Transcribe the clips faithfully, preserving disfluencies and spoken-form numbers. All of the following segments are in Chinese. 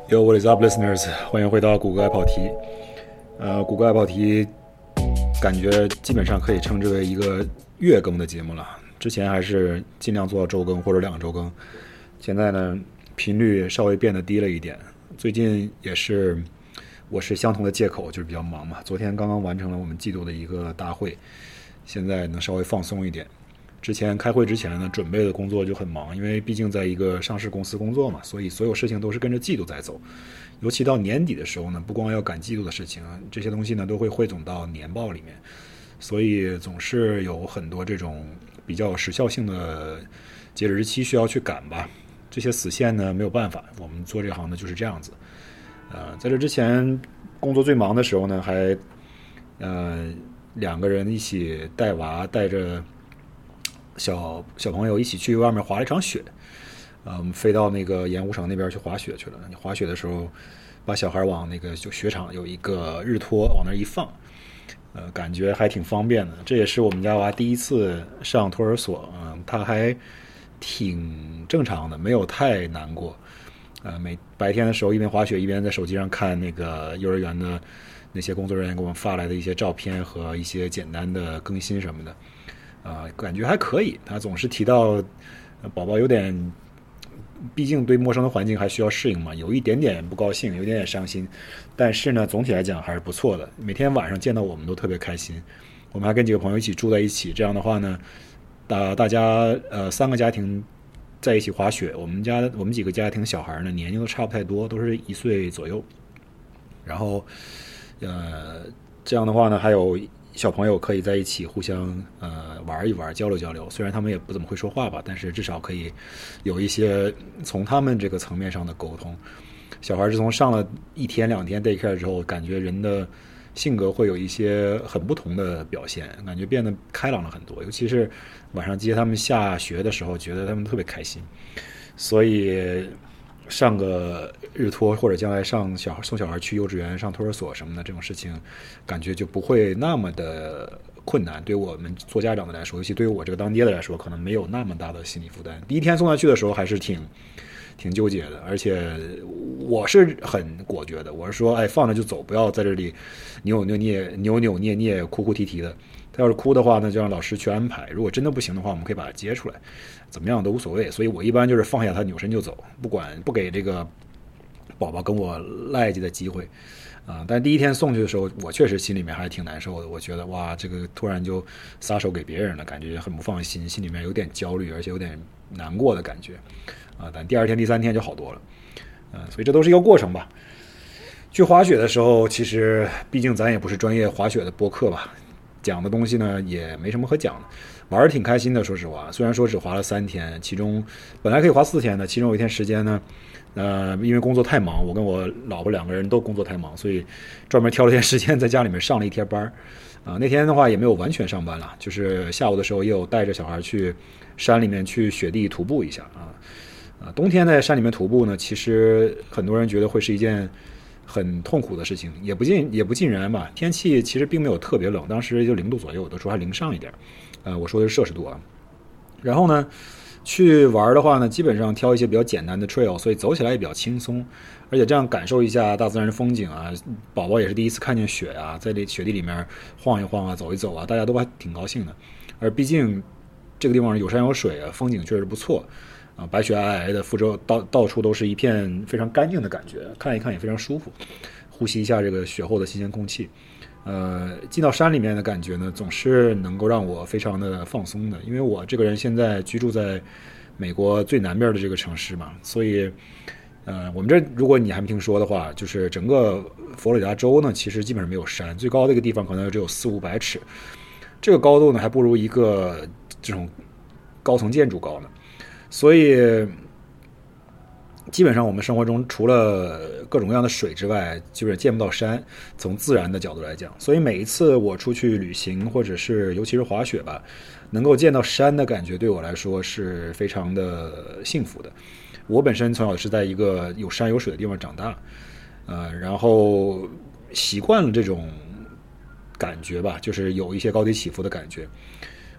Yo, what is up, listeners？ 欢迎回到谷歌爱跑题。呃，谷歌爱跑题感觉基本上可以称之为一个月更的节目了。之前还是尽量做到周更或者两周更，现在呢频率稍微变得低了一点。最近也是我是相同的借口，就是比较忙嘛。昨天刚刚完成了我们季度的一个大会，现在能稍微放松一点。之前开会之前呢，准备的工作就很忙，因为毕竟在一个上市公司工作嘛，所以所有事情都是跟着季度在走。尤其到年底的时候呢，不光要赶季度的事情，这些东西呢都会汇总到年报里面，所以总是有很多这种比较有时效性的截止日期需要去赶吧。这些死线呢没有办法，我们做这行的就是这样子。呃，在这之前工作最忙的时候呢，还呃两个人一起带娃，带着小小朋友一起去外面滑了一场雪，呃，我们飞到那个盐湖城那边去滑雪去了。你滑雪的时候，把小孩往那个就雪场有一个日托往那一放，呃，感觉还挺方便的。这也是我们家娃第一次上托儿所，嗯、呃，他还挺正常的，没有太难过。呃，每白天的时候一边滑雪一边在手机上看那个幼儿园的那些工作人员给我们发来的一些照片和一些简单的更新什么的。啊、呃，感觉还可以。他总是提到，呃、宝宝有点，毕竟对陌生的环境还需要适应嘛，有一点点不高兴，有一点点伤心。但是呢，总体来讲还是不错的。每天晚上见到我们都特别开心。我们还跟几个朋友一起住在一起，这样的话呢，大大家呃三个家庭在一起滑雪。我们家我们几个家庭小孩呢，年龄都差不太多，都是一岁左右。然后，呃，这样的话呢，还有小朋友可以在一起互相呃玩一玩，交流交流。虽然他们也不怎么会说话吧，但是至少可以有一些从他们这个层面上的沟通。小孩自从上了一天两天 daycare 之后，感觉人的性格会有一些很不同的表现，感觉变得开朗了很多。尤其是晚上接他们下学的时候，觉得他们特别开心。所以上个日托或者将来上小孩送小孩去幼稚园上托儿所什么的这种事情，感觉就不会那么的困难。对我们做家长的来说，尤其对于我这个当爹的来说，可能没有那么大的心理负担。第一天送他去的时候还是挺挺纠结的，而且我是很果决的，我是说，哎，放着就走，不要在这里扭扭捏扭扭捏捏、哭哭啼啼的。他要是哭的话呢，就让老师去安排。如果真的不行的话，我们可以把他接出来，怎么样都无所谓。所以我一般就是放下他，扭身就走，不管不给这个宝宝跟我赖叽的机会啊、呃。但第一天送去的时候，我确实心里面还挺难受的。我觉得哇，这个突然就撒手给别人了，感觉很不放心，心里面有点焦虑，而且有点难过的感觉啊、呃。但第二天、第三天就好多了，嗯、呃，所以这都是一个过程吧。去滑雪的时候，其实毕竟咱也不是专业滑雪的播客吧。讲的东西呢也没什么可讲的，玩儿挺开心的。说实话，虽然说只滑了三天，其中本来可以滑四天的，其中有一天时间呢，呃，因为工作太忙，我跟我老婆两个人都工作太忙，所以专门挑了天时间在家里面上了一天班儿。啊、呃，那天的话也没有完全上班了，就是下午的时候也有带着小孩去山里面去雪地徒步一下啊。啊，冬天在山里面徒步呢，其实很多人觉得会是一件很痛苦的事情，也不尽也不尽然吧。天气其实并没有特别冷，当时就零度左右，有的时候还零上一点。呃，我说的是摄氏度啊。然后呢，去玩的话呢，基本上挑一些比较简单的 trail， 所以走起来也比较轻松，而且这样感受一下大自然的风景啊。宝宝也是第一次看见雪啊，在这雪地里面晃一晃啊，走一走啊，大家都还挺高兴的。而毕竟这个地方有山有水啊，风景确实不错。啊，白雪皑皑的，福州到到处都是一片非常干净的感觉，看一看也非常舒服，呼吸一下这个雪后的新鲜空气。呃，进到山里面的感觉呢，总是能够让我非常的放松的，因为我这个人现在居住在美国最南边的这个城市嘛，所以，呃，我们这如果你还没听说的话，就是整个佛罗里达州呢，其实基本上没有山，最高的一个地方可能只有四五百尺，这个高度呢还不如一个这种高层建筑高呢。所以基本上我们生活中除了各种各样的水之外，基本上见不到山，从自然的角度来讲。所以每一次我出去旅行，或者是尤其是滑雪吧，能够见到山的感觉对我来说是非常的幸福的。我本身从小是在一个有山有水的地方长大，呃，然后习惯了这种感觉吧，就是有一些高低起伏的感觉。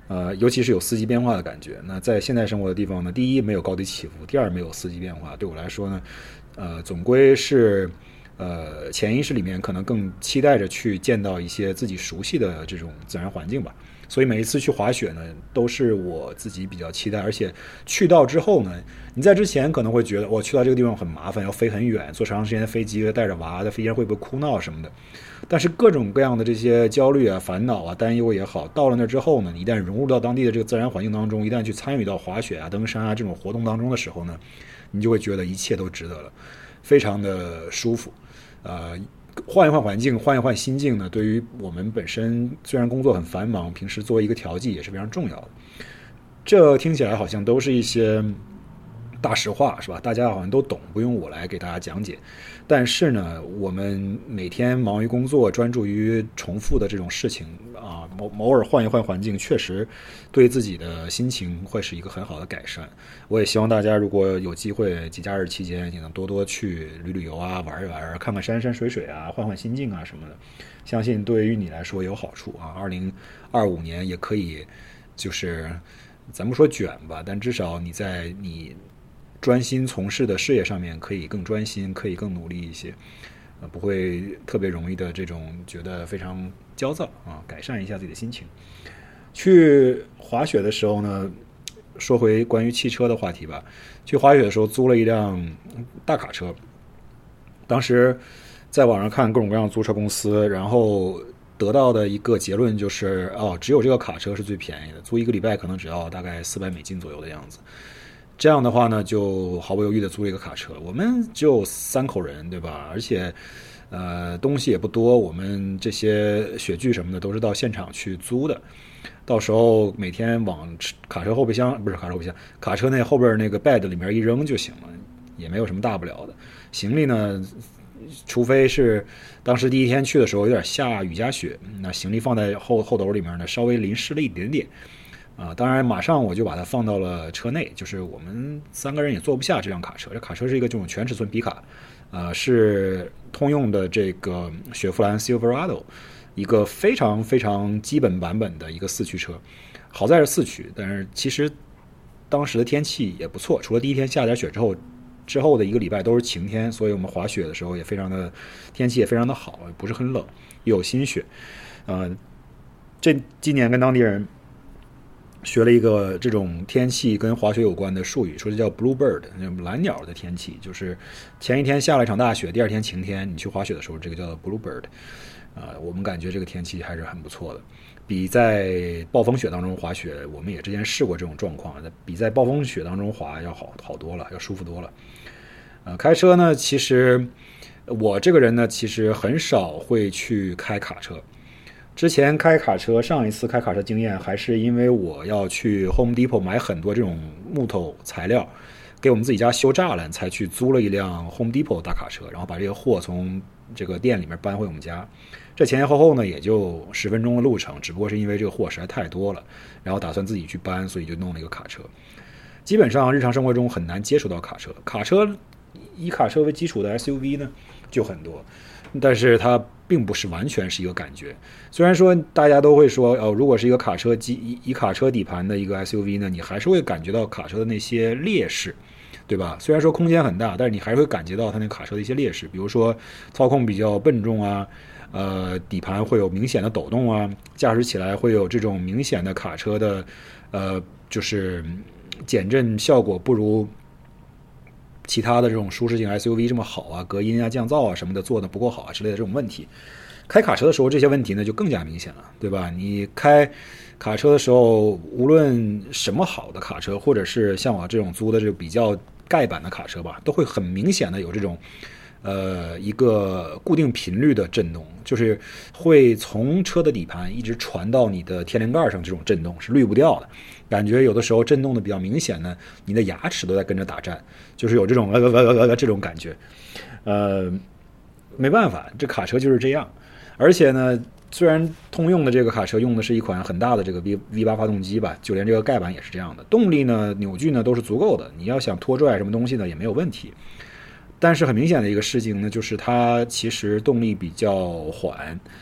呃，尤其是有四季变化的感觉。那在现在生活的地方呢，第一没有高低起伏，第二没有四季变化。对我来说呢，呃，总归是呃潜意识里面可能更期待着去见到一些自己熟悉的这种自然环境吧。所以每一次去滑雪呢，都是我自己比较期待，而且去到之后呢，你在之前可能会觉得我去到这个地方很麻烦，要飞很远，坐长时间的飞机，带着娃在飞机上会不会哭闹什么的。但是各种各样的这些焦虑啊、烦恼啊、担忧也好，到了那之后呢，一旦融入到当地的这个自然环境当中，一旦去参与到滑雪啊、登山啊这种活动当中的时候呢，你就会觉得一切都值得了，非常的舒服。呃，换一换环境，换一换心境呢，对于我们本身虽然工作很繁忙，平时作为一个调剂也是非常重要的。这听起来好像都是一些大实话，是吧？大家好像都懂，不用我来给大家讲解。但是呢，我们每天忙于工作，专注于重复的这种事情啊，偶偶尔换一换环境，确实对自己的心情会是一个很好的改善。我也希望大家如果有机会，节假日期间也能多多去旅旅游啊，玩一玩，看看山山水水啊，换换心境啊什么的，相信对于你来说有好处啊。二零二五年也可以，就是咱不说卷吧，但至少你在你专心从事的事业上面可以更专心，可以更努力一些，呃，不会特别容易的这种觉得非常焦躁啊，改善一下自己的心情。去滑雪的时候呢，说回关于汽车的话题吧。去滑雪的时候租了一辆大卡车，当时在网上看各种各样的租车公司，然后得到的一个结论就是，哦，只有这个卡车是最便宜的，租一个礼拜可能只要大概四百美金左右的样子。这样的话呢，就毫不犹豫的租了一个卡车。我们只有三口人，对吧？而且，呃，东西也不多，我们这些雪具什么的都是到现场去租的。到时候每天往卡车后备箱，不是卡车后备箱，卡车内后边那个 bed 里面一扔就行了，也没有什么大不了的。行李呢，除非是当时第一天去的时候有点下雨夹雪，那行李放在后后斗里面呢，稍微淋湿了一点点。啊，当然，马上我就把它放到了车内，就是我们三个人也坐不下这辆卡车。这卡车是一个这种全尺寸皮卡，呃，是通用的这个雪佛兰 Silverado， 一个非常非常基本版本的一个四驱车。好在是四驱，但是其实当时的天气也不错，除了第一天下点雪之后，之后的一个礼拜都是晴天，所以我们滑雪的时候也非常的天气也非常的好，不是很冷，又有新雪。呃，这今年跟当地人学了一个这种天气跟滑雪有关的术语，说这叫 bluebird， 蓝鸟的天气，就是前一天下了一场大雪，第二天晴天，你去滑雪的时候，这个叫 bluebird。呃，我们感觉这个天气还是很不错的，比在暴风雪当中滑雪，我们也之前试过这种状况，比在暴风雪当中滑要好好多了，要舒服多了。呃，开车呢，其实我这个人呢，其实很少会去开卡车。之前开卡车，上一次开卡车经验还是因为我要去 Home Depot 买很多这种木头材料，给我们自己家修栅栏，才去租了一辆 Home Depot 大卡车，然后把这个货从这个店里面搬回我们家。这前前后后呢也就十分钟的路程，只不过是因为这个货实在太多了，然后打算自己去搬，所以就弄了一个卡车。基本上日常生活中很难接触到卡车，卡车以卡车为基础的 S U V 呢就很多，但是它并不是完全是一个感觉。虽然说大家都会说，哦，如果是一个卡车基以卡车底盘的一个 S U V 呢，你还是会感觉到卡车的那些劣势，对吧？虽然说空间很大，但是你还是会感觉到它那卡车的一些劣势，比如说操控比较笨重啊，呃，底盘会有明显的抖动啊，驾驶起来会有这种明显的卡车的，呃，就是减震效果不如其他的这种舒适性 S U V 这么好啊，隔音啊、降噪啊什么的做的不够好啊之类的这种问题。开卡车的时候，这些问题呢就更加明显了，对吧？你开卡车的时候，无论什么好的卡车，或者是像我这种租的这个比较盖板的卡车吧，都会很明显的有这种呃一个固定频率的震动，就是会从车的底盘一直传到你的天灵盖上，这种震动是滤不掉的。感觉有的时候震动的比较明显呢，你的牙齿都在跟着打颤，就是有这种呃呃呃呃这种感觉。呃，没办法，这卡车就是这样。而且呢，虽然通用的这个卡车用的是一款很大的这个 V V 八发动机吧，就连这个盖板也是这样的，动力呢、扭矩呢都是足够的，你要想拖拽什么东西呢也没有问题。但是很明显的一个事情呢，就是它其实动力比较缓，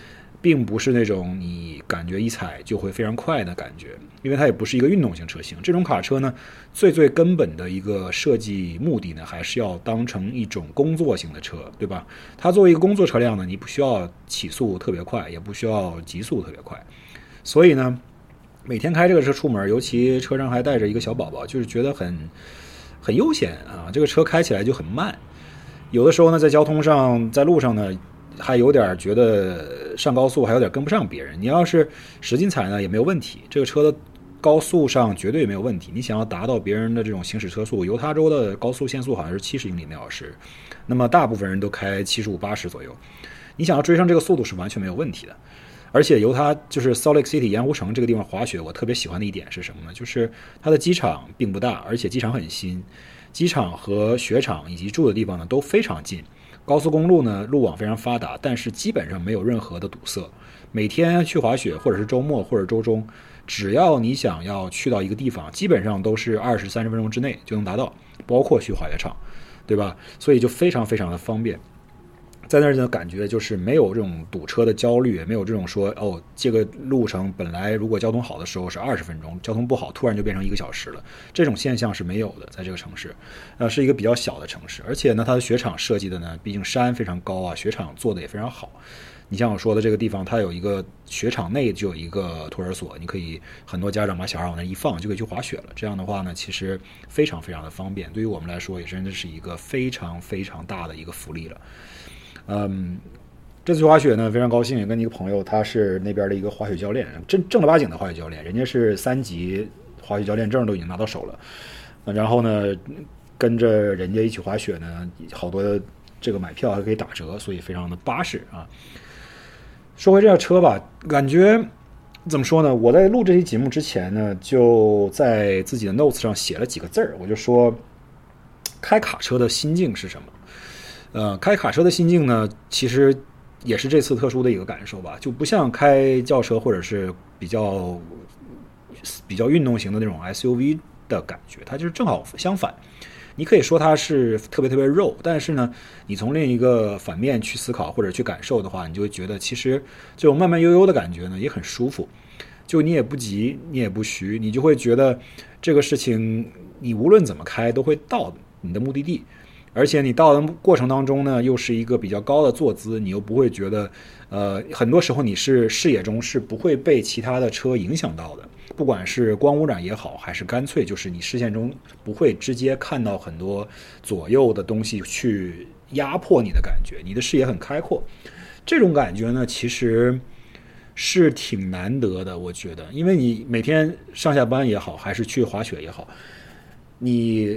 并不是那种你感觉一踩就会非常快的感觉，因为它也不是一个运动型车型。这种卡车呢，最最根本的一个设计目的呢，还是要当成一种工作型的车，对吧？它作为一个工作车辆呢，你不需要起速特别快，也不需要极速特别快，所以呢，每天开这个车出门，尤其车上还带着一个小宝宝，就是觉得很很悠闲啊。这个车开起来就很慢，有的时候呢，在交通上，在路上呢，还有点觉得上高速还有点跟不上别人。你要是使劲踩呢也没有问题，这个车的高速上绝对没有问题。你想要达到别人的这种行驶车速，犹他州的高速限速好像是七十英里每小时，那么大部分人都开七十五、八十左右。你想要追上这个速度是完全没有问题的。而且犹他就是 Salt Lake City 盐湖城这个地方滑雪，我特别喜欢的一点是什么呢？就是它的机场并不大，而且机场很新，机场和雪场以及住的地方呢都非常近。高速公路呢，路网非常发达，但是基本上没有任何的堵塞。每天去滑雪，或者是周末或者周中，只要你想要去到一个地方，基本上都是二十三十分钟之内就能达到，包括去滑雪场，对吧？所以就非常非常的方便。在那儿呢，感觉就是没有这种堵车的焦虑，没有这种说哦，这个路程本来如果交通好的时候是二十分钟，交通不好突然就变成一个小时了，这种现象是没有的。在这个城市，呃，是一个比较小的城市，而且呢，它的雪场设计的呢，毕竟山非常高啊，雪场做的也非常好。你像我说的这个地方，它有一个雪场内就有一个托儿所，你可以很多家长把小孩往那一放，就可以去滑雪了。这样的话呢，其实非常非常的方便，对于我们来说也真的是一个非常非常大的一个福利了。嗯，这次去滑雪呢，非常高兴，也跟一个朋友，他是那边的一个滑雪教练，正正儿八经的滑雪教练，人家是三级滑雪教练证都已经拿到手了。然后呢，跟着人家一起滑雪呢，好多这个买票还可以打折，所以非常的巴适啊。说回这辆车吧，感觉怎么说呢？我在录这期节目之前呢，就在自己的 notes 上写了几个字儿，我就说，开卡车的心境是什么？呃，开卡车的心境呢，其实也是这次特殊的一个感受吧，就不像开轿车或者是比较比较运动型的那种 S U V 的感觉，它就是正好相反。你可以说它是特别特别肉，但是呢，你从另一个反面去思考或者去感受的话，你就会觉得其实这种慢慢悠悠的感觉呢也很舒服。就你也不急，你也不徐，你就会觉得这个事情你无论怎么开都会到你的目的地。而且你到的过程当中呢，又是一个比较高的坐姿，你又不会觉得，呃，很多时候你是视野中是不会被其他的车影响到的，不管是光污染也好，还是干脆就是你视线中不会直接看到很多左右的东西去压迫你的感觉，你的视野很开阔。这种感觉呢，其实是挺难得的，我觉得，因为你每天上下班也好，还是去滑雪也好，你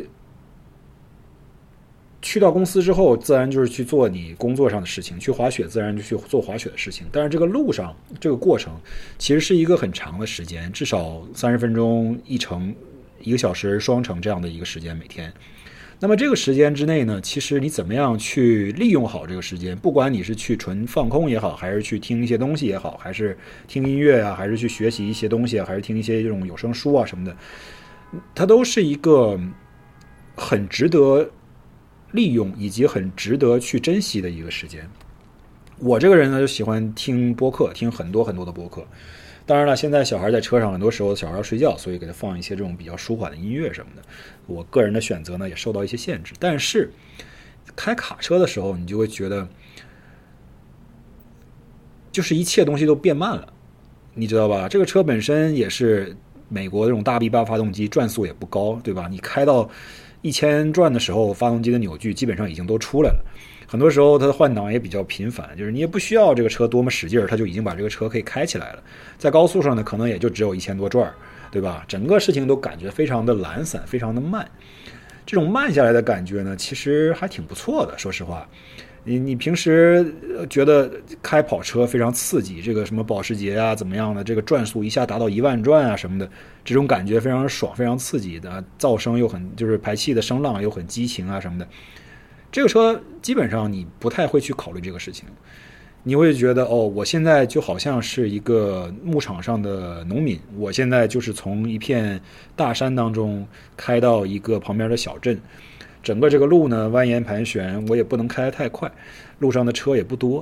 去到公司之后，自然就是去做你工作上的事情，去滑雪自然就去做滑雪的事情。但是这个路上这个过程其实是一个很长的时间，至少三十分钟一程，一个小时双程这样的一个时间每天。那么这个时间之内呢，其实你怎么样去利用好这个时间，不管你是去纯放空也好，还是去听一些东西也好，还是听音乐啊，还是去学习一些东西啊，还是听一些这种有声书啊什么的，它都是一个很值得利用以及很值得去珍惜的一个时间。我这个人呢，就喜欢听播客，听很多很多的播客。当然了，现在小孩在车上，很多时候小孩要睡觉，所以给他放一些这种比较舒缓的音乐什么的。我个人的选择呢，也受到一些限制。但是开卡车的时候，你就会觉得，就是一切东西都变慢了，你知道吧？这个车本身也是美国这种大 V 八发动机，转速也不高，对吧？你开到一千转的时候，发动机的扭矩基本上已经都出来了。很多时候它的换挡也比较频繁，就是你也不需要这个车多么使劲，它就已经把这个车可以开起来了。在高速上呢，可能也就只有一千多转，对吧？整个事情都感觉非常的懒散，非常的慢。这种慢下来的感觉呢，其实还挺不错的。说实话，你你平时觉得开跑车非常刺激，这个什么保时捷啊怎么样的，这个转速一下达到一万转啊什么的，这种感觉非常爽，非常刺激的，噪声又很就是排气的声浪又很激情啊什么的。这个车基本上你不太会去考虑这个事情，你会觉得哦，我现在就好像是一个牧场上的农民，我现在就是从一片大山当中开到一个旁边的小镇，整个这个路呢蜿蜒盘旋，我也不能开得太快，路上的车也不多，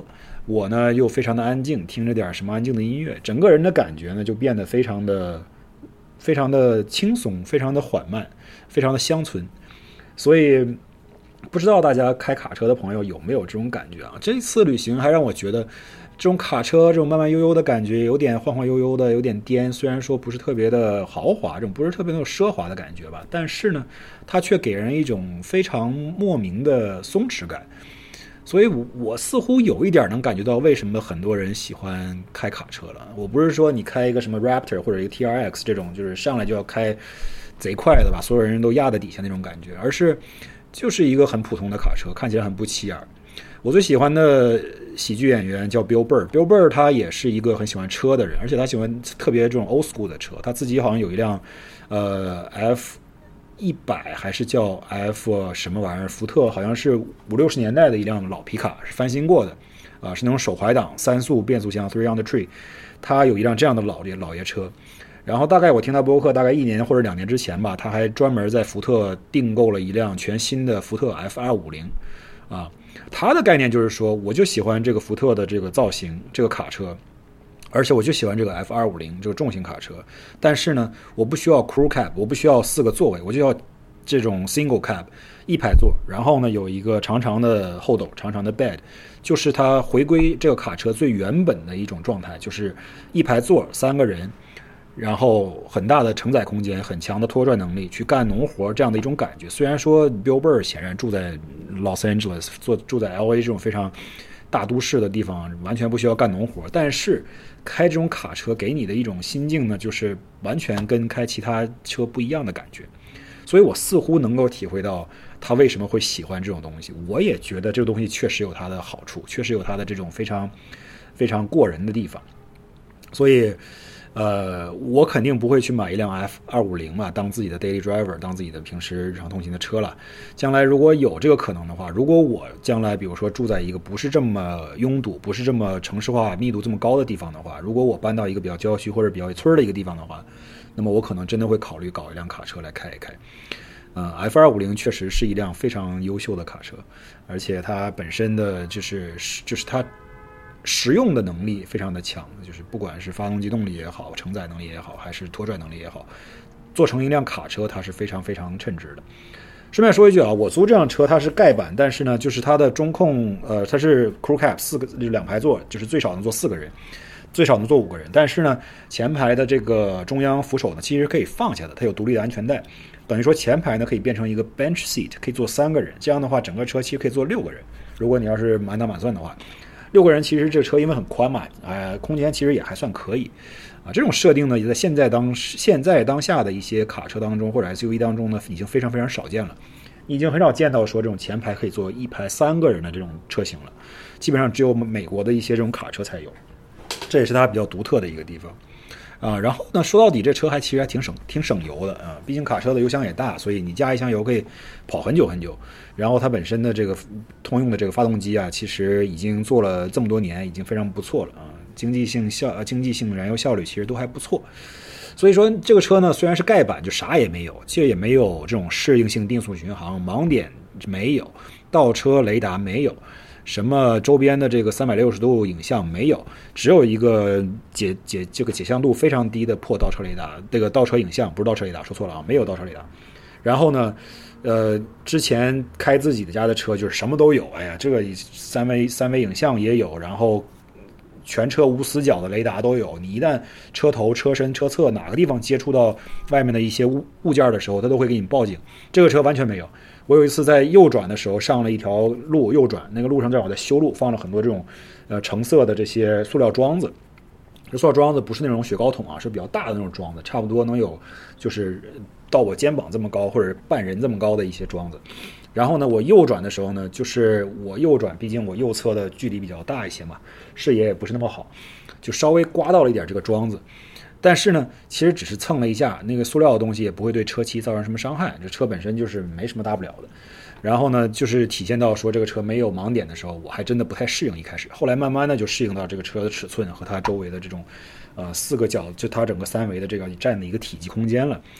我呢又非常的安静，听着点什么安静的音乐，整个人的感觉呢就变得非常的非常的轻松，非常的缓慢，非常的乡村。所以不知道大家开卡车的朋友有没有这种感觉啊？这次旅行还让我觉得这种卡车这种慢慢悠悠的感觉，有点晃晃悠悠的，有点颠，虽然说不是特别的豪华，这种不是特别那种奢华的感觉吧，但是呢它却给人一种非常莫名的松弛感。所以我我似乎有一点能感觉到为什么很多人喜欢开卡车了。我不是说你开一个什么 Raptor 或者一个 T R X 这种就是上来就要开贼快的把所有人都压在底下那种感觉，而是就是一个很普通的卡车，看起来很不起眼。我最喜欢的喜剧演员叫 Bill Burr，Bill Burr 他也是一个很喜欢车的人，而且他喜欢特别这种 old school 的车，他自己好像有一辆呃 F一百还是叫 F 什么玩意儿，福特好像是五六十年代的一辆老皮卡，是翻新过的啊、呃，是那种手怀档三速变速箱 three on the tree， 他有一辆这样的老爷老爷车。然后大概我听他播客大概一年或者两年之前吧，他还专门在福特订购了一辆全新的福特 F 二五零啊。他的概念就是说，我就喜欢这个福特的这个造型，这个卡车，而且我就喜欢这个 F 二五零 这个重型卡车。但是呢，我不需要 crew cab， 我不需要四个座位，我就要这种 single cab 一排座，然后呢有一个长长的后斗，长长的 bed， 就是它回归这个卡车最原本的一种状态，就是一排座三个人。然后很大的承载空间，很强的拖拽能力，去干农活这样的一种感觉。虽然说 Bill Burr 显然住在 Los Angeles， 住住在 L A 这种非常大都市的地方，完全不需要干农活，但是开这种卡车给你的一种心境呢，就是完全跟开其他车不一样的感觉。所以我似乎能够体会到他为什么会喜欢这种东西。我也觉得这个东西确实有它的好处，确实有它的这种非常非常过人的地方。所以呃，我肯定不会去买一辆 F 二五零嘛，当自己的 daily driver， 当自己的平时日常通勤的车了。将来如果有这个可能的话，如果我将来比如说住在一个不是这么拥堵，不是这么城市化密度这么高的地方的话，如果我搬到一个比较郊区或者比较村的一个地方的话，那么我可能真的会考虑搞一辆卡车来开一开。嗯 ，F 二五零 确实是一辆非常优秀的卡车，而且它本身的就是就是它实用的能力非常的强，就是不管是发动机动力也好，承载能力也好，还是拖拽能力也好，做成一辆卡车它是非常非常称职的。顺便说一句啊，我租这辆车它是盖板，但是呢，就是它的中控呃，它是 crew cab 四个就两排座，就是最少能坐四个人，最少能坐五个人。但是呢，前排的这个中央扶手呢，其实可以放下的，它有独立的安全带，等于说前排呢可以变成一个 bench seat， 可以坐三个人。这样的话，整个车其实可以坐六个人。如果你要是满打满算的话。六个人其实这个车因为很宽嘛，呃，空间其实也还算可以，啊，这种设定呢，也在现在当现在当下的一些卡车当中或者 S U V 当中呢，已经非常非常少见了。你已经很少见到说这种前排可以坐一排三个人的这种车型了，基本上只有美国的一些这种卡车才有，这也是它比较独特的一个地方。啊，然后呢，说到底这车还其实还挺省挺省油的啊，毕竟卡车的油箱也大，所以你加一箱油可以跑很久很久。然后它本身的这个通用的这个发动机啊，其实已经做了这么多年，已经非常不错了啊，经济性效经济性燃油效率其实都还不错。所以说这个车呢，虽然是盖板，就啥也没有，其实也没有这种适应性定速巡航，盲点没有，倒车雷达没有。什么周边的这个三百六十度影像没有，只有一个解解这个解像度非常低的破倒车雷达，这个倒车影像不是倒车雷达，说错了啊，没有倒车雷达。然后呢，呃，之前开自己的家的车就是什么都有，哎呀，这个三维三维影像也有，然后全车无死角的雷达都有。你一旦车头、车身、车侧哪个地方接触到外面的一些物物件的时候，它都会给你报警。这个车完全没有。我有一次在右转的时候上了一条路，右转那个路上正好在修路，放了很多这种呃橙色的这些塑料桩子。这塑料桩子不是那种雪糕桶啊，是比较大的那种桩子，差不多能有就是到我肩膀这么高或者半人这么高的一些桩子。然后呢，我右转的时候呢，就是我右转，毕竟我右侧的距离比较大一些嘛，视野也不是那么好，就稍微刮到了一点这个桩子。但是呢，其实只是蹭了一下，那个塑料的东西也不会对车漆造成什么伤害，这车本身就是没什么大不了的。然后呢，就是体现到说这个车没有盲点的时候，我还真的不太适应一开始，后来慢慢的就适应到这个车的尺寸和它周围的这种，呃，四个角就它整个三维的这个占的一个体积空间了。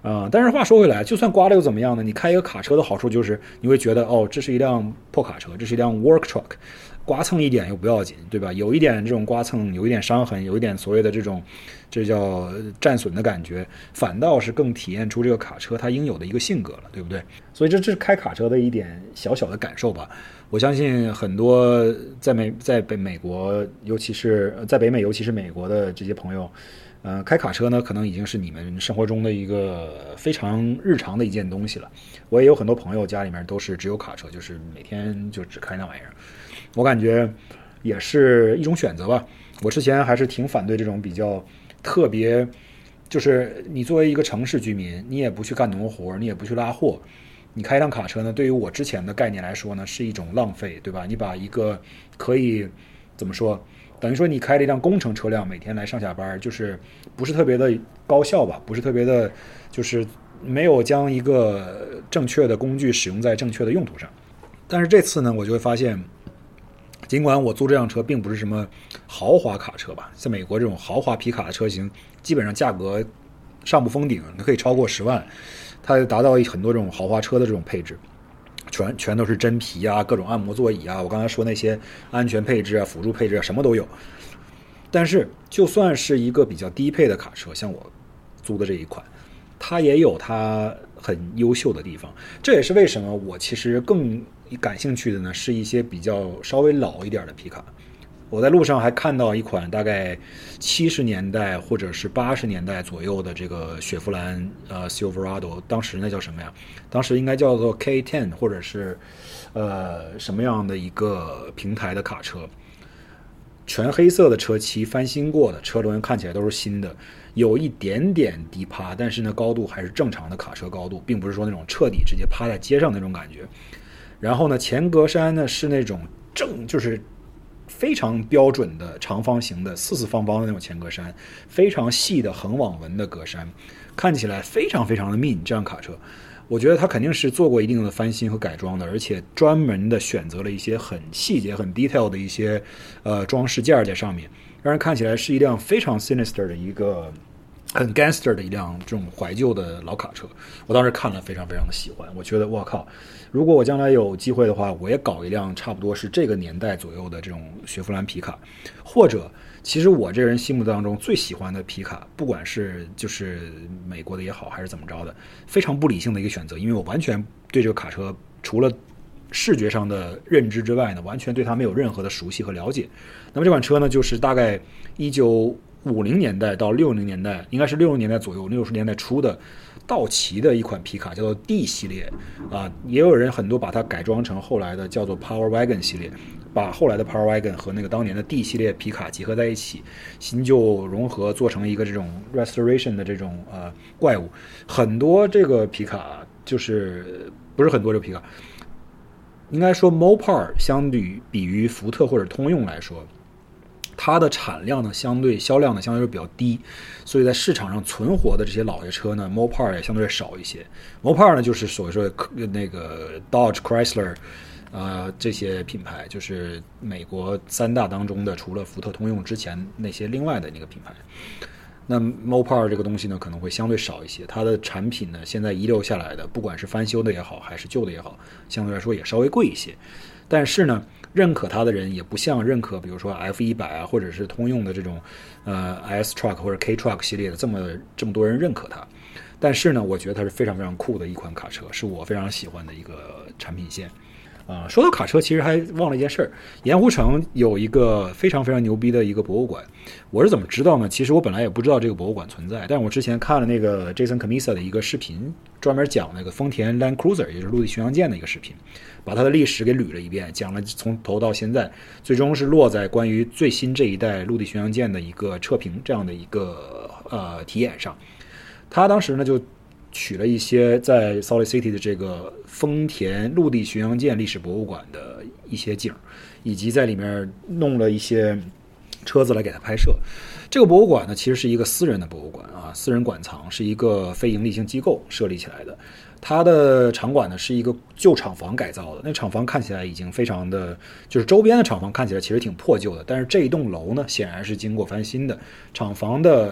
啊、呃，但是话说回来，就算刮了又怎么样呢？你开一个卡车的好处就是你会觉得哦，这是一辆破卡车，这是一辆 work truck， 刮蹭一点又不要紧，对吧？有一点这种刮蹭，有一点伤痕，有一点所谓的这种这叫战损的感觉，反倒是更体验出这个卡车它应有的一个性格了，对不对？所以这是开卡车的一点小小的感受吧。我相信很多在美在北美国，尤其是在北美，尤其是美国的这些朋友。呃，开卡车呢，可能已经是你们生活中的一个非常日常的一件东西了。我也有很多朋友家里面都是只有卡车，就是每天就只开那玩意儿。我感觉也是一种选择吧。我之前还是挺反对这种比较特别，就是你作为一个城市居民，你也不去干农活，你也不去拉货，你开一辆卡车呢，对于我之前的概念来说呢，是一种浪费，对吧？你把一个可以怎么说？等于说你开了一辆工程车辆，每天来上下班，就是不是特别的高效吧，不是特别的，就是没有将一个正确的工具使用在正确的用途上。但是这次呢，我就会发现，尽管我租这辆车并不是什么豪华卡车吧，在美国这种豪华皮卡的车型，基本上价格上不封顶，可以超过十万，它达到很多这种豪华车的这种配置。全全都是真皮啊，各种按摩座椅啊，我刚才说那些安全配置啊、辅助配置啊，什么都有。但是就算是一个比较低配的卡车，像我租的这一款，它也有它很优秀的地方。这也是为什么我其实更感兴趣的呢，是一些比较稍微老一点的皮卡。我在路上还看到一款大概七十年代或者是八十年代左右的这个雪佛兰呃 Silverado， 当时那叫什么呀？当时应该叫做 K 十 或者是呃什么样的一个平台的卡车，全黑色的车漆，翻新过的，车轮看起来都是新的，有一点点低趴，但是呢高度还是正常的卡车高度，并不是说那种彻底直接趴在街上那种感觉。然后呢，前格栅呢是那种正就是非常标准的长方形的四四方方的那种前格栅，非常细的横网纹的格栅，看起来非常非常的 mean。这辆卡车我觉得它肯定是做过一定的翻新和改装的，而且专门的选择了一些很细节很 detail 的一些呃装饰件在上面，让人看起来是一辆非常 sinister 的一个很 gangster 的一辆这种怀旧的老卡车。我当时看了非常非常的喜欢，我觉得我靠，如果我将来有机会的话，我也搞一辆差不多是这个年代左右的这种雪佛兰皮卡。或者其实我这人心目当中最喜欢的皮卡，不管是就是美国的也好还是怎么着的，非常不理性的一个选择，因为我完全对这个卡车除了视觉上的认知之外呢，完全对它没有任何的熟悉和了解。那么这款车呢，就是大概一九五零年代到六零年代，应该是六十年代左右，六十年代初的道奇的一款皮卡，叫做 D 系列啊，也有人很多把它改装成后来的叫做 Power Wagon 系列，把后来的 Power Wagon 和那个当年的 D 系列皮卡结合在一起，新旧融合，做成一个这种 restoration 的这种呃怪物。很多这个皮卡就是不是很多这个皮卡，应该说 Mopar 相比比于福特或者通用来说，它的产量呢相对销量呢相对比较低，所以在市场上存活的这些老爷车呢 Mopar 也相对少一些。 Mopar 呢就是所谓说那个 Dodge Chrysler呃这些品牌，就是美国三大当中的除了福特通用之前那些另外的那个品牌。那 Mopar 这个东西呢可能会相对少一些，它的产品呢现在遗留下来的不管是翻修的也好还是旧的也好，相对来说也稍微贵一些。但是呢认可它的人也不像认可比如说 F 一百 啊或者是通用的这种呃 S Truck 或者 K Truck 系列的这么这么多人认可它。但是呢我觉得它是非常非常酷的一款卡车，是我非常喜欢的一个产品线。啊、呃，说到卡车，其实还忘了一件事儿。盐湖城有一个非常非常牛逼的一个博物馆，我是怎么知道呢？其实我本来也不知道这个博物馆存在，但是我之前看了那个 Jason Camisa 的一个视频，专门讲那个丰田 Land Cruiser， 也就是陆地巡洋舰的一个视频，把它的历史给捋了一遍，讲了从头到现在，最终是落在关于最新这一代陆地巡洋舰的一个测评这样的一个呃题眼上。他当时呢就取了一些在 Salt Lake City 的这个丰田陆地巡洋舰历史博物馆的一些景，以及在里面弄了一些车子来给它拍摄。这个博物馆呢，其实是一个私人的博物馆啊，私人馆藏，是一个非盈利性机构设立起来的。它的场馆呢是一个旧厂房改造的，那厂房看起来已经非常的，就是周边的厂房看起来其实挺破旧的，但是这一栋楼呢显然是经过翻新的，厂房的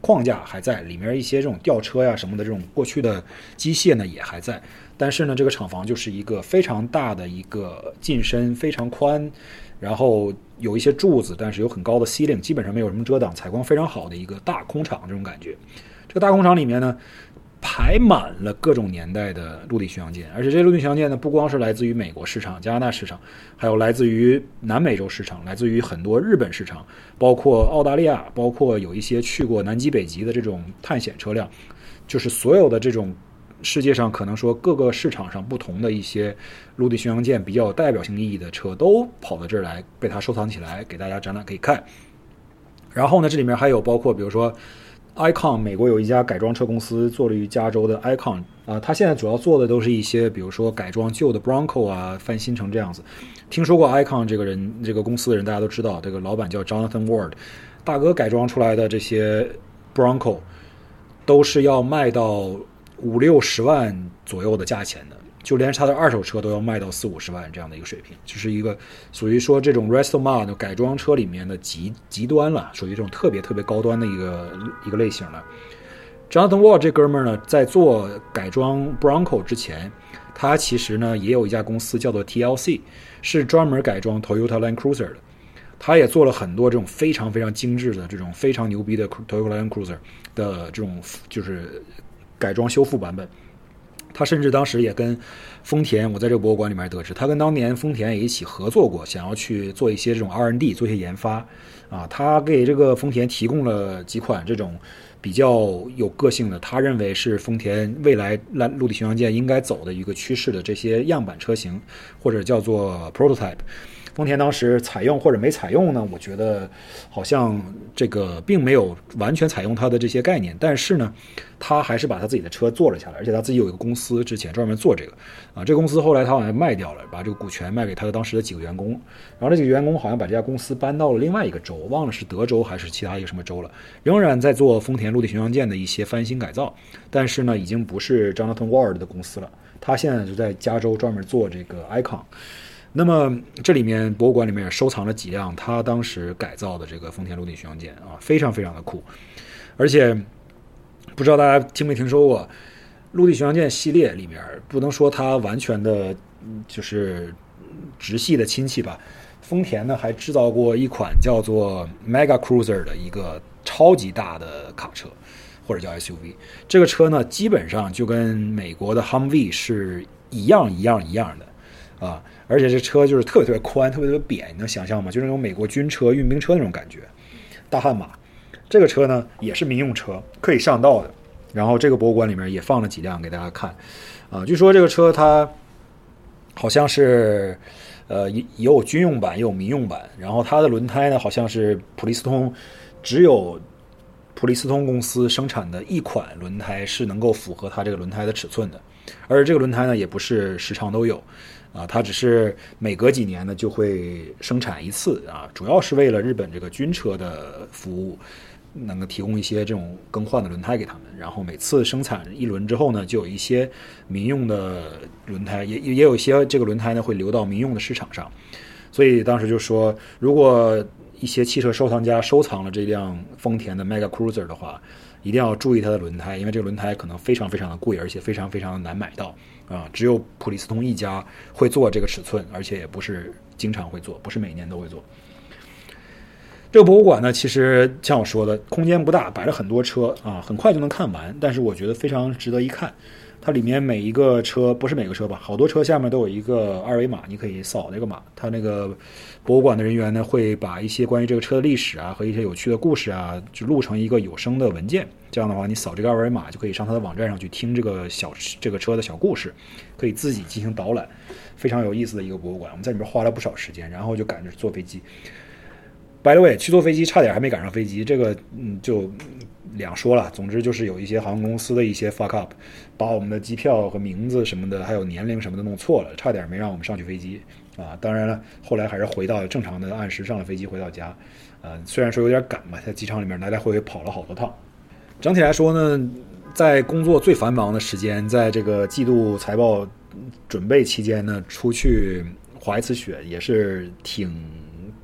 框架还在，里面一些这种吊车呀什么的这种过去的机械呢也还在，但是呢这个厂房就是一个非常大的一个进深非常宽，然后有一些柱子，但是有很高的 ceiling， 基本上没有什么遮挡，采光非常好的一个大空场这种感觉。这个大空场里面呢排满了各种年代的陆地巡洋舰，而且这些陆地巡洋舰呢，不光是来自于美国市场、加拿大市场，还有来自于南美洲市场，来自于很多日本市场，包括澳大利亚，包括有一些去过南极、北极的这种探险车辆，就是所有的这种世界上可能说各个市场上不同的一些陆地巡洋舰比较有代表性意义的车，都跑到这儿来，被他收藏起来，给大家展览可以看。然后呢，这里面还有包括比如说Icon， 美国有一家改装车公司做了于加州的 Icon 啊、呃，它现在主要做的都是一些比如说改装旧的 Bronco 啊，翻新成这样子。听说过 Icon 这个人，这个公司的人大家都知道，这个老板叫 Jonathan Ward， 大哥改装出来的这些 Bronco 都是要卖到五六十万左右的价钱的，就连他的二手车都要卖到四五十万这样的一个水平，就是一个属于说这种 resto mod 改装车里面的极极端了，属于这种特别特别高端的一个一个类型了。Jonathan Wall 这哥们儿呢，在做改装 Bronco 之前，他其实呢也有一家公司叫做 T L C， 是专门改装 Toyota Land Cruiser 的。他也做了很多这种非常非常精致的这种非常牛逼的 Toyota Land Cruiser 的这种就是改装修复版本。他甚至当时也跟丰田，我在这个博物馆里面得知，他跟当年丰田也一起合作过，想要去做一些这种 R and D， 做一些研发啊。他给这个丰田提供了几款这种比较有个性的，他认为是丰田未来陆地巡洋舰应该走的一个趋势的这些样板车型，或者叫做 prototype。丰田当时采用或者没采用呢，我觉得好像这个并没有完全采用它的这些概念，但是呢他还是把他自己的车做了下来，而且他自己有一个公司之前专门做这个啊，这个公司后来他好像卖掉了，把这个股权卖给他的当时的几个员工，然后这几个员工好像把这家公司搬到了另外一个州，忘了是德州还是其他一个什么州了，仍然在做丰田陆地巡洋舰的一些翻新改造，但是呢已经不是 Jonathan Ward 的公司了，他现在就在加州专门做这个 Icon。那么这里面博物馆里面也收藏了几辆他当时改造的这个丰田陆地巡洋舰啊，非常非常的酷。而且不知道大家听没听说过陆地巡洋舰系列里面，不能说它完全的就是直系的亲戚吧，丰田呢还制造过一款叫做 Mega Cruiser 的一个超级大的卡车或者叫 S U V， 这个车呢基本上就跟美国的 Humvee 是一样一样一样的啊，而且这车就是特别特别宽，特别特别扁，你能想象吗？就是那种美国军车、运兵车那种感觉，大悍马。这个车呢也是民用车，可以上道的。然后这个博物馆里面也放了几辆给大家看，啊，据说这个车它好像是呃也有军用版，也有民用版。然后它的轮胎呢，好像是普利司通只有普利司通公司生产的一款轮胎是能够符合它这个轮胎的尺寸的，而这个轮胎呢也不是时常都有。啊，它只是每隔几年呢就会生产一次啊，主要是为了日本这个军车的服务，能够提供一些这种更换的轮胎给他们。然后每次生产一轮之后呢，就有一些民用的轮胎，也也有一些这个轮胎呢会流到民用的市场上。所以当时就说，如果一些汽车收藏家收藏了这辆丰田的 Mega Cruiser 的话，一定要注意它的轮胎，因为这个轮胎可能非常非常的贵，而且非常非常的难买到啊！只有普利司通一家会做这个尺寸，而且也不是经常会做，不是每年都会做。这个博物馆呢，其实像我说的，空间不大，摆了很多车啊，很快就能看完，但是我觉得非常值得一看。它里面每一个车，不是每个车吧，好多车下面都有一个二维码，你可以扫那个码。它那个博物馆的人员呢，会把一些关于这个车的历史啊和一些有趣的故事啊，就录成一个有声的文件。这样的话，你扫这个二维码就可以上它的网站上去听这个小这个车的小故事，可以自己进行导览，非常有意思的一个博物馆。我们在里面花了不少时间，然后就赶着坐飞机。By the way， 去坐飞机差点还没赶上飞机，这个嗯就两说了。总之就是有一些航空公司的一些 fuck up， 把我们的机票和名字什么的，还有年龄什么的弄错了，差点没让我们上去飞机啊。当然了，后来还是回到正常的按时上了飞机回到家。啊，虽然说有点赶吧，在机场里面来来回回跑了好多趟。整体来说呢，在工作最繁忙的时间，在这个季度财报准备期间呢，出去滑一次雪也是挺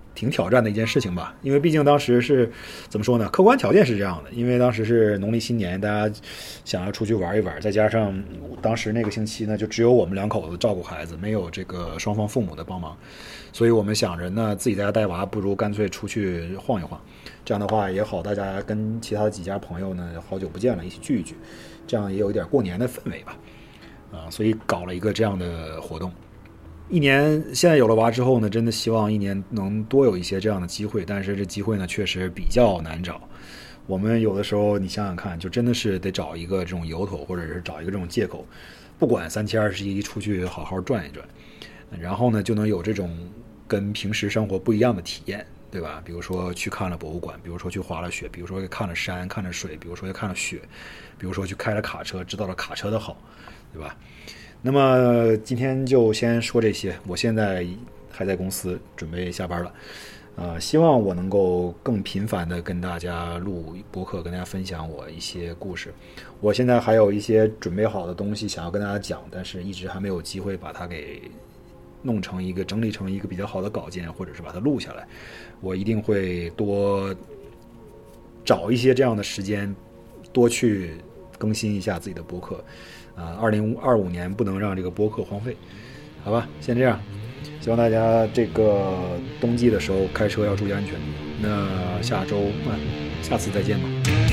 挺挑战的一件事情吧，因为毕竟当时是怎么说呢？客观条件是这样的，因为当时是农历新年，大家想要出去玩一玩，再加上当时那个星期呢，就只有我们两口子照顾孩子，没有这个双方父母的帮忙，所以我们想着呢，自己在家带娃，不如干脆出去晃一晃，这样的话也好，大家跟其他的几家朋友呢，好久不见了，一起聚一聚，这样也有一点过年的氛围吧，啊，所以搞了一个这样的活动。一年现在有了娃之后呢，真的希望一年能多有一些这样的机会，但是这机会呢确实比较难找。我们有的时候你想想看，就真的是得找一个这种由头，或者是找一个这种借口，不管三七二十一出去好好转一转，然后呢就能有这种跟平时生活不一样的体验，对吧？比如说去看了博物馆，比如说去滑了雪，比如说看了山看了水，比如说看了雪，比如说去开了卡车，知道了卡车的好，对吧？那么今天就先说这些，我现在还在公司准备下班了，呃，希望我能够更频繁的跟大家录播客，跟大家分享我一些故事。我现在还有一些准备好的东西想要跟大家讲，但是一直还没有机会把它给弄成一个整理成一个比较好的稿件，或者是把它录下来。我一定会多找一些这样的时间，多去更新一下自己的播客。啊，二零二五年不能让这个播客荒废，好吧？先这样，希望大家这个冬季的时候开车要注意安全。那下周，啊，下次再见吧。